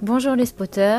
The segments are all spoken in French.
Bonjour les spotters.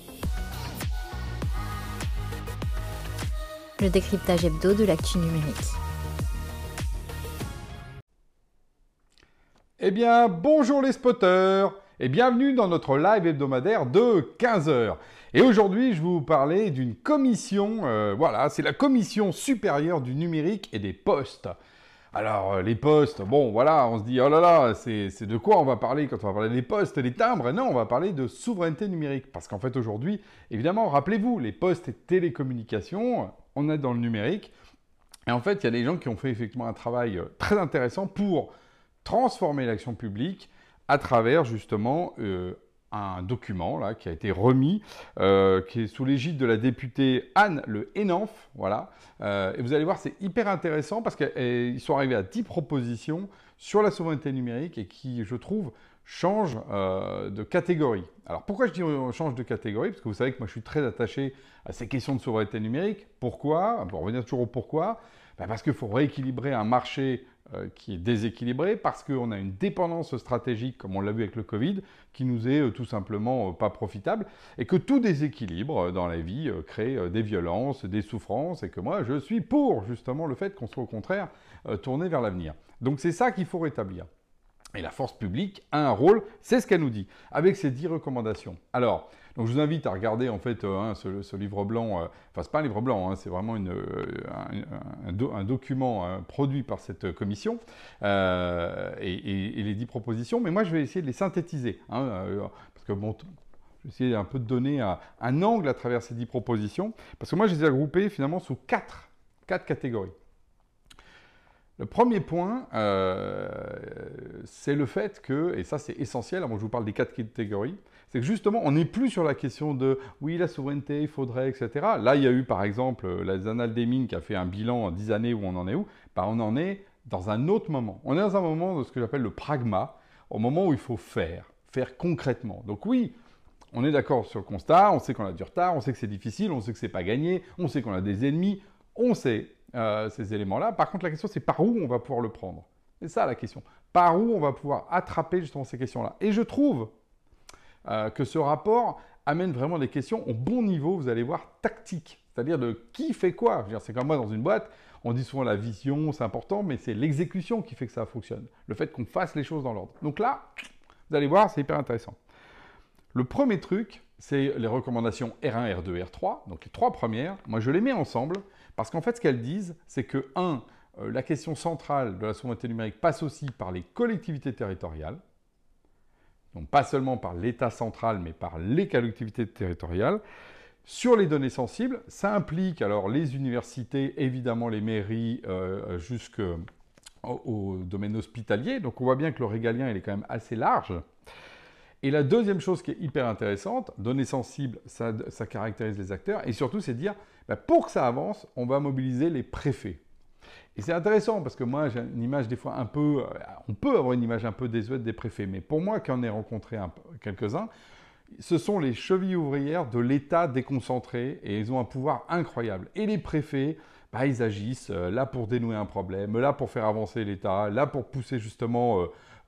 Le décryptage hebdo de l'actu numérique. Eh bien, bonjour les spotters et bienvenue dans notre live hebdomadaire de 15 heures. Et aujourd'hui, je vais vous parler d'une commission, voilà, c'est la commission supérieure du numérique et des postes. Alors, les postes, bon, voilà, on se dit, oh là là, c'est de quoi on va parler quand on va parler des postes, des timbres? Non, on va parler de souveraineté numérique. Parce qu'en fait, aujourd'hui, évidemment, rappelez-vous, les postes et télécommunications, on est dans le numérique. Et en fait, il y a des gens qui ont fait effectivement un travail très intéressant pour transformer l'action publique à travers justement un document là, qui a été remis, qui est sous l'égide de la députée Anne Le Hénanf. Voilà. Et vous allez voir, c'est hyper intéressant parce qu'ils sont arrivés à 10 propositions sur la souveraineté numérique et qui, je trouve, changent de catégorie. Alors pourquoi je dis on change de catégorie? Parce que vous savez que moi je suis très attaché à ces questions de souveraineté numérique. Pourquoi? Pour revenir toujours au pourquoi. Parce qu'il faut rééquilibrer un marché qui est déséquilibré, parce qu'on a une dépendance stratégique, comme on l'a vu avec le Covid, qui nous est tout simplement pas profitable, et que tout déséquilibre dans la vie crée des violences, des souffrances, et que moi je suis pour justement le fait qu'on soit au contraire tourné vers l'avenir. Donc c'est ça qu'il faut rétablir. Et la force publique a un rôle, c'est ce qu'elle nous dit, avec ces 10 recommandations. Alors, donc je vous invite à regarder en fait ce livre blanc, enfin c'est pas un livre blanc, c'est vraiment un document produit par cette commission et les 10 propositions, mais moi je vais essayer de les synthétiser, parce que bon, je vais essayer un peu de donner un angle à travers ces 10 propositions, parce que moi je les ai regroupées finalement sous 4 catégories. Le premier point, c'est le fait que, et ça c'est essentiel, avant que je vous parle des 4 catégories, c'est que justement, on n'est plus sur la question de « oui, la souveraineté, il faudrait, etc. » Là, il y a eu par exemple la Annales des Mines qui a fait un bilan en 10 années où on en est où. On en est dans un autre moment. On est dans un moment de ce que j'appelle le pragma, au moment où il faut faire concrètement. Donc oui, on est d'accord sur le constat, on sait qu'on a du retard, on sait que c'est difficile, on sait que c'est pas gagné, on sait qu'on a des ennemis, on sait ces éléments-là. Par contre, la question, c'est par où on va pouvoir le prendre. C'est ça la question. Par où on va pouvoir attraper justement ces questions-là. Et je trouve que ce rapport amène vraiment des questions au bon niveau, vous allez voir, tactique. C'est-à-dire de qui fait quoi. C'est comme moi dans une boîte, on dit souvent la vision, c'est important, mais c'est l'exécution qui fait que ça fonctionne. Le fait qu'on fasse les choses dans l'ordre. Donc là, vous allez voir, c'est hyper intéressant. Le premier truc, c'est les recommandations R1, R2, R3, donc les 3 premières. Moi, je les mets ensemble parce qu'en fait, ce qu'elles disent, c'est que, la question centrale de la souveraineté numérique passe aussi par les collectivités territoriales, donc pas seulement par l'État central, mais par les collectivités territoriales. Sur les données sensibles, ça implique alors les universités, évidemment les mairies, jusqu'au domaine hospitalier. Donc on voit bien que le régalien, il est quand même assez large. Et la deuxième chose qui est hyper intéressante, données sensibles, ça caractérise les acteurs, et surtout c'est de dire, pour que ça avance, on va mobiliser les préfets. Et c'est intéressant parce que moi j'ai une image des fois un peu, on peut avoir une image un peu désuète des préfets, mais pour moi qui en ai rencontré quelques-uns, ce sont les chevilles ouvrières de l'État déconcentré et ils ont un pouvoir incroyable. Et les préfets, ils agissent là pour dénouer un problème, là pour faire avancer l'État, là pour pousser justement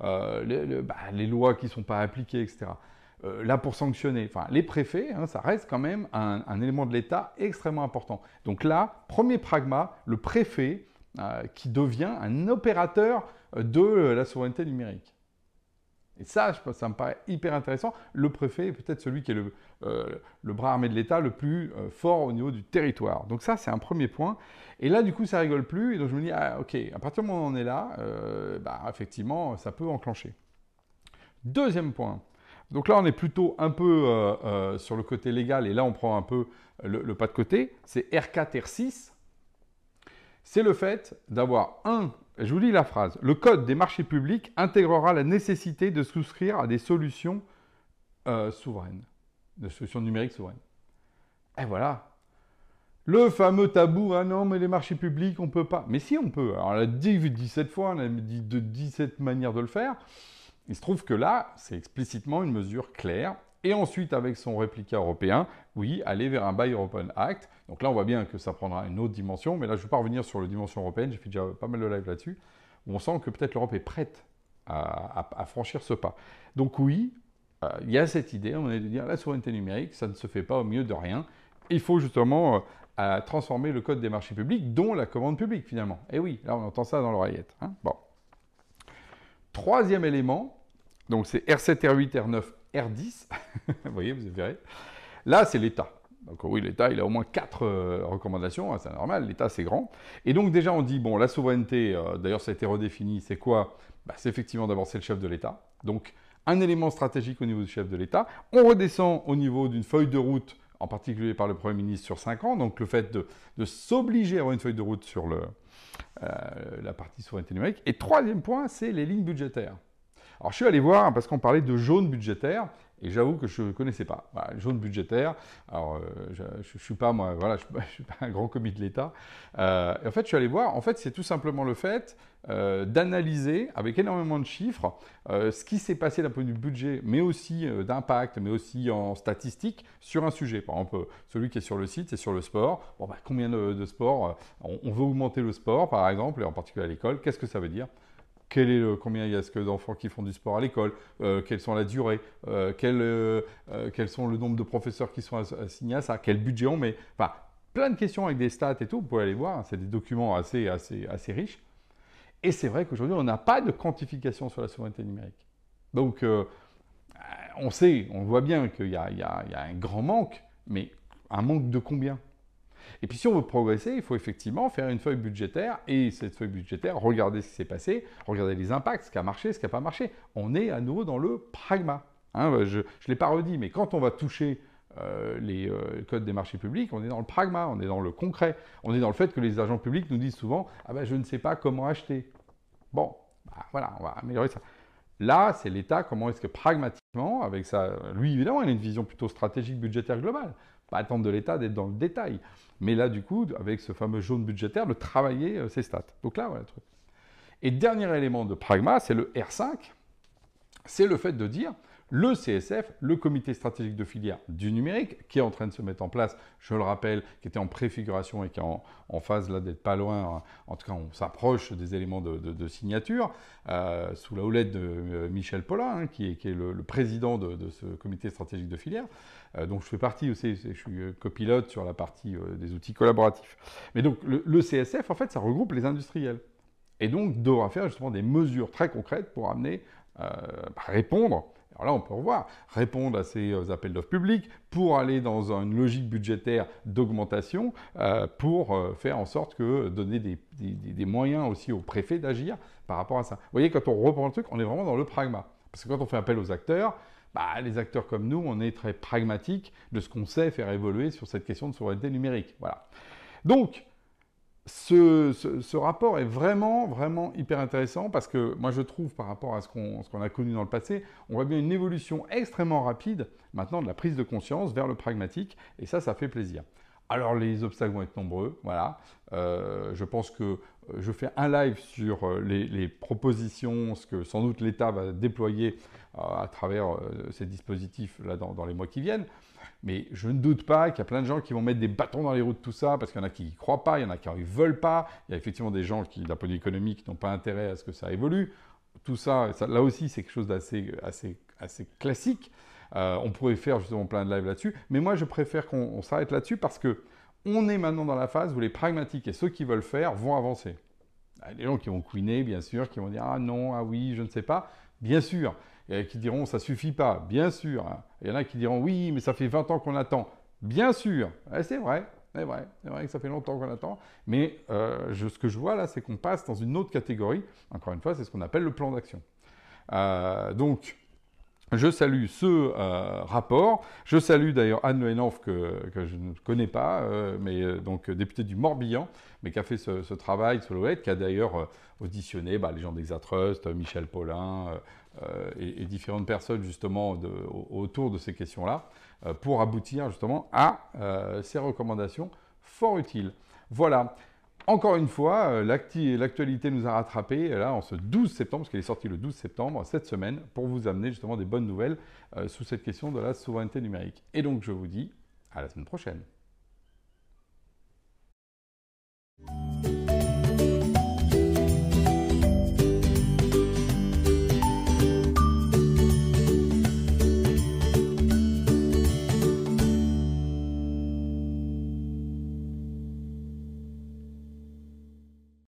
les lois qui ne sont pas appliquées, etc. Là pour sanctionner. Enfin, les préfets, ça reste quand même un élément de l'État extrêmement important. Donc là, premier pragma, le préfet qui devient un opérateur de la souveraineté numérique. Et ça, ça me paraît hyper intéressant. Le préfet est peut-être celui qui est le bras armé de l'État le plus fort au niveau du territoire. Donc ça, c'est un premier point. Et là, du coup, ça rigole plus. Et donc je me dis, ok, à partir du moment où on est là, effectivement, ça peut enclencher. Deuxième point. Donc là, on est plutôt un peu sur le côté légal. Et là, on prend un peu le pas de côté. C'est R4, R6. C'est le fait d'avoir je vous lis la phrase, le code des marchés publics intégrera la nécessité de souscrire à des solutions souveraines, des solutions numériques souveraines. Et voilà. Le fameux tabou, non mais les marchés publics, on ne peut pas. Mais si on peut. Alors on l'a dit 17 fois, on a dit de 17 manières de le faire. Il se trouve que là, c'est explicitement une mesure claire. Et ensuite, avec son réplica européen, oui, aller vers un Buy European Act. Donc là, on voit bien que ça prendra une autre dimension. Mais là, je ne vais pas revenir sur la dimension européenne. J'ai fait déjà pas mal de live là-dessus. Où on sent que peut-être l'Europe est prête à franchir ce pas. Donc oui, il y a cette idée, on est de dire la souveraineté numérique, ça ne se fait pas au milieu de rien. Il faut justement transformer le code des marchés publics, dont la commande publique finalement. Et oui, là on entend ça dans l'oreillette. Hein. Bon. Troisième élément, donc c'est R7, R8, R9, R10. Vous voyez, vous verrez. Là, c'est l'État. Donc oui, l'État, il a au moins 4 recommandations, hein, c'est normal, l'État c'est grand. Et donc déjà on dit, bon, la souveraineté, d'ailleurs ça a été redéfini, c'est quoi? C'est effectivement d'abord c'est le chef de l'État. Donc un élément stratégique au niveau du chef de l'État. On redescend au niveau d'une feuille de route, en particulier par le Premier ministre sur 5 ans, donc le fait de s'obliger à avoir une feuille de route sur la partie souveraineté numérique. Et troisième point, c'est les lignes budgétaires. Alors je suis allé voir, parce qu'on parlait de jaune budgétaire, et j'avoue que je ne connaissais pas. Voilà, jaune budgétaire, alors je ne suis pas, moi, voilà, je suis pas un grand commis de l'État. Et en fait, je suis allé voir, en fait, c'est tout simplement le fait d'analyser, avec énormément de chiffres, ce qui s'est passé d'un point de vue budget, mais aussi d'impact, mais aussi en statistique, sur un sujet. Par exemple, celui qui est sur le site, c'est sur le sport. Bon, combien de sports on veut augmenter le sport, par exemple, et en particulier à l'école. Qu'est-ce que ça veut dire ? Combien il y a d'enfants qui font du sport à l'école, quelles sont la durée, quels sont le nombre de professeurs qui sont assignés à ça, quel budget on met. Enfin, plein de questions avec des stats et tout, vous pouvez aller voir, hein, c'est des documents assez riches. Et c'est vrai qu'aujourd'hui, on n'a pas de quantification sur la souveraineté numérique. Donc, on sait, on voit bien qu'il y a un grand manque, mais un manque de combien ? Et puis si on veut progresser, il faut effectivement faire une feuille budgétaire, et cette feuille budgétaire, regarder ce qui s'est passé, regarder les impacts, ce qui a marché, ce qui n'a pas marché. On est à nouveau dans le pragma. Hein, je ne l'ai pas redit, mais quand on va toucher les codes des marchés publics, on est dans le pragma, on est dans le concret. On est dans le fait que les agents publics nous disent souvent « Ah ben je ne sais pas comment acheter ». Bon, voilà, on va améliorer ça. Là, c'est l'État, comment est-ce que pragmatiquement, avec ça, lui évidemment, il a une vision plutôt stratégique budgétaire globale. Pas attendre de l'État d'être dans le détail. Mais là, du coup, avec ce fameux jaune budgétaire, de travailler ses stats. Donc là, voilà le truc. Et dernier élément de pragma, c'est le R5. C'est le fait de dire, le CSF, le comité stratégique de filière du numérique, qui est en train de se mettre en place, je le rappelle, qui était en préfiguration et qui est en phase là d'être pas loin, en tout cas on s'approche des éléments de signature, sous la houlette de Michel Paulin, hein, qui est le président de ce comité stratégique de filière. Donc je fais partie aussi, je suis copilote sur la partie des outils collaboratifs. Mais donc le CSF, en fait, ça regroupe les industriels. Et donc devra faire justement des mesures très concrètes pour amener, répondre. Alors là, on peut revoir, répondre à ces appels d'offres publics pour aller dans une logique budgétaire d'augmentation, pour faire en sorte que donner des moyens aussi aux préfets d'agir par rapport à ça. Vous voyez, quand on reprend le truc, on est vraiment dans le pragma. Parce que quand on fait appel aux acteurs, les acteurs comme nous, on est très pragmatiques de ce qu'on sait faire évoluer sur cette question de souveraineté numérique. Voilà. Donc, ce rapport est vraiment, vraiment hyper intéressant parce que moi je trouve par rapport à ce qu'on a connu dans le passé, on voit bien une évolution extrêmement rapide maintenant de la prise de conscience vers le pragmatique et ça fait plaisir. Alors les obstacles vont être nombreux, voilà. Je pense que je fais un live sur les propositions, ce que sans doute l'État va déployer à travers ces dispositifs là dans les mois qui viennent. Mais je ne doute pas qu'il y a plein de gens qui vont mettre des bâtons dans les roues de tout ça, parce qu'il y en a qui n'y croient pas, il y en a qui ne veulent pas. Il y a effectivement des gens qui, d'un point de vue économique, n'ont pas intérêt à ce que ça évolue. Tout ça, là aussi, c'est quelque chose d'assez classique. On pourrait faire justement plein de lives là-dessus. Mais moi, je préfère qu'on s'arrête là-dessus parce que on est maintenant dans la phase où les pragmatiques et ceux qui veulent faire vont avancer. Il y a des gens qui vont couiner, bien sûr, qui vont dire « Ah non, ah oui, je ne sais pas ». Bien sûr. Il y en a qui diront « ça suffit pas », bien sûr. Il y en a qui diront « oui, mais ça fait 20 ans qu'on attend ». Bien sûr, c'est vrai que ça fait longtemps qu'on attend. Mais ce que je vois là, c'est qu'on passe dans une autre catégorie. Encore une fois, c'est ce qu'on appelle le plan d'action. Donc, je salue ce rapport. Je salue d'ailleurs Anne Le Henhoff que je ne connais pas, mais donc députée du Morbihan, mais qui a fait ce travail sur l'OED, qui a d'ailleurs auditionné les gens d'Exatrust, Michel Paulin et différentes personnes justement autour de ces questions-là, pour aboutir justement à ces recommandations fort utiles. Voilà. Encore une fois, l'actualité nous a rattrapés là en ce 12 septembre, parce qu'elle est sortie le 12 septembre, cette semaine, pour vous amener justement des bonnes nouvelles sous cette question de la souveraineté numérique. Et donc je vous dis à la semaine prochaine.